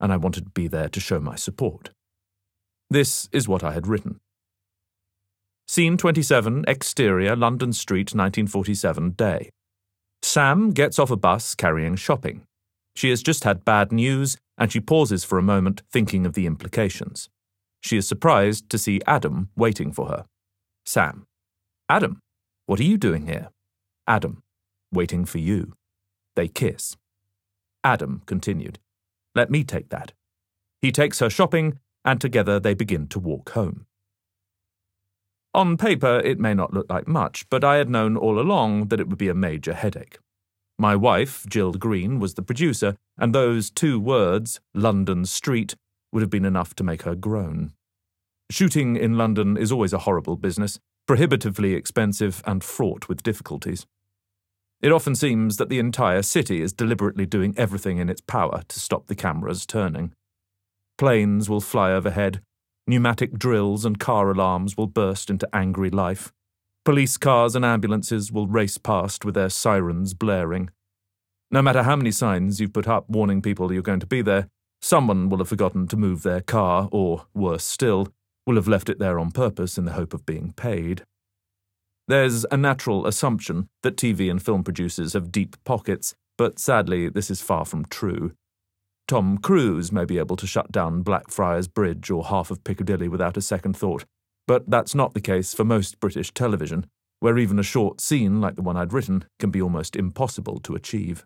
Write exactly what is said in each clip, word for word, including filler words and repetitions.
and I wanted to be there to show my support. This is what I had written. Scene twenty-seven, exterior, London Street, nineteen forty-seven, day. Sam gets off a bus carrying shopping. She has just had bad news, and she pauses for a moment, thinking of the implications. She is surprised to see Adam waiting for her. Sam. Adam, what are you doing here? Adam. Waiting for you. They kiss. Adam continued. Let me take that. He takes her shopping, and together they begin to walk home. On paper, it may not look like much, but I had known all along that it would be a major headache. My wife, Jill Green, was the producer, and those two words, London Street, would have been enough to make her groan. Shooting in London is always a horrible business, prohibitively expensive and fraught with difficulties. It often seems that the entire city is deliberately doing everything in its power to stop the cameras turning. Planes will fly overhead, pneumatic drills and car alarms will burst into angry life. Police cars and ambulances will race past with their sirens blaring. No matter how many signs you've put up warning people you're going to be there, someone will have forgotten to move their car or, worse still, will have left it there on purpose in the hope of being paid. There's a natural assumption that T V and film producers have deep pockets, but sadly this is far from true. Tom Cruise may be able to shut down Blackfriars Bridge or half of Piccadilly without a second thought, but that's not the case for most British television, where even a short scene like the one I'd written can be almost impossible to achieve.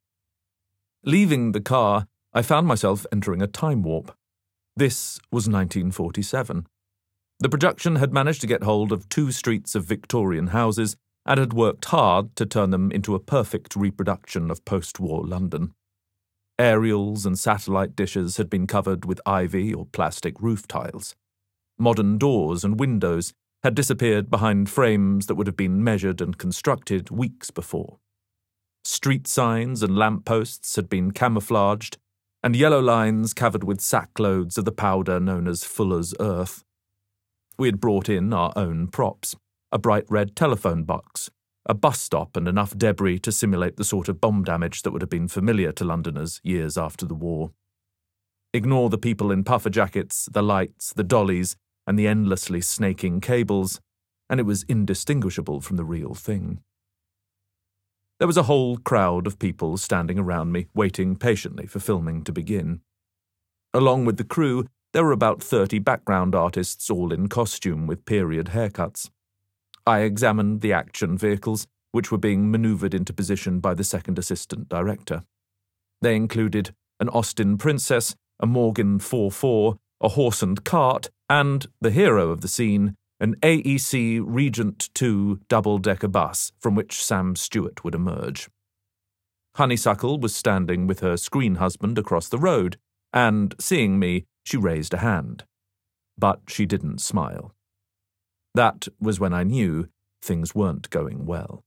Leaving the car, I found myself entering a time warp. This was nineteen forty-seven. The production had managed to get hold of two streets of Victorian houses and had worked hard to turn them into a perfect reproduction of post-war London. Aerials and satellite dishes had been covered with ivy or plastic roof tiles. Modern doors and windows had disappeared behind frames that would have been measured and constructed weeks before. Street signs and lampposts had been camouflaged, and yellow lines covered with sackloads of the powder known as Fuller's Earth. We had brought in our own props, a bright red telephone box, a bus stop and enough debris to simulate the sort of bomb damage that would have been familiar to Londoners years after the war. Ignore the people in puffer jackets, the lights, the dollies, and the endlessly snaking cables, and it was indistinguishable from the real thing. There was a whole crowd of people standing around me, waiting patiently for filming to begin. Along with the crew, there were about thirty background artists, all in costume with period haircuts. I examined the action vehicles, which were being manoeuvred into position by the second assistant director. They included an Austin Princess, a Morgan four four, a horse and cart, and, the hero of the scene, an A E C Regent two double-decker bus from which Sam Stewart would emerge. Honeysuckle was standing with her screen husband across the road, and, seeing me, she raised a hand. But she didn't smile. That was when I knew things weren't going well.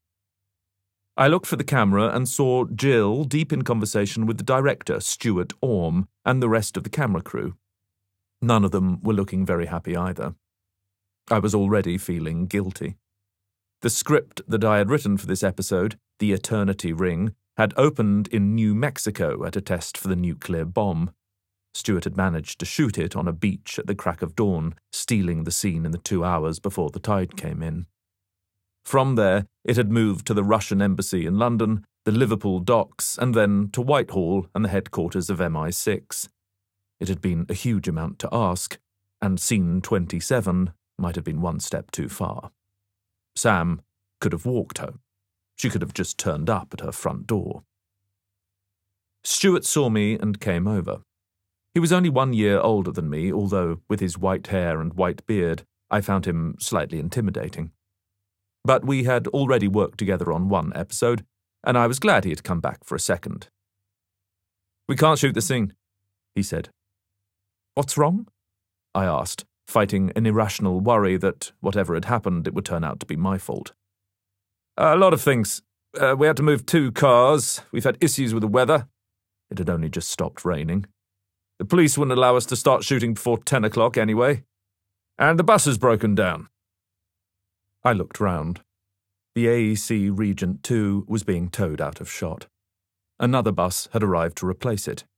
I looked for the camera and saw Jill deep in conversation with the director, Stuart Orme, and the rest of the camera crew. None of them were looking very happy either. I was already feeling guilty. The script that I had written for this episode, The Eternity Ring, had opened in New Mexico at a test for the nuclear bomb. Stuart had managed to shoot it on a beach at the crack of dawn, stealing the scene in the two hours before the tide came in. From there, it had moved to the Russian embassy in London, the Liverpool docks, and then to Whitehall and the headquarters of M I six. It had been a huge amount to ask, and scene twenty-seven might have been one step too far. Sam could have walked home. She could have just turned up at her front door. Stuart saw me and came over. He was only one year older than me, although, with his white hair and white beard, I found him slightly intimidating. But we had already worked together on one episode, and I was glad he had come back for a second. "We can't shoot the scene," he said. "What's wrong?" I asked, fighting an irrational worry that, whatever had happened, it would turn out to be my fault. "A lot of things. Uh, we had to move two cars. We've had issues with the weather." It had only just stopped raining. "The police wouldn't allow us to start shooting before ten o'clock anyway. And the bus has broken down." I looked round. The A E C Regent two was being towed out of shot. Another bus had arrived to replace it,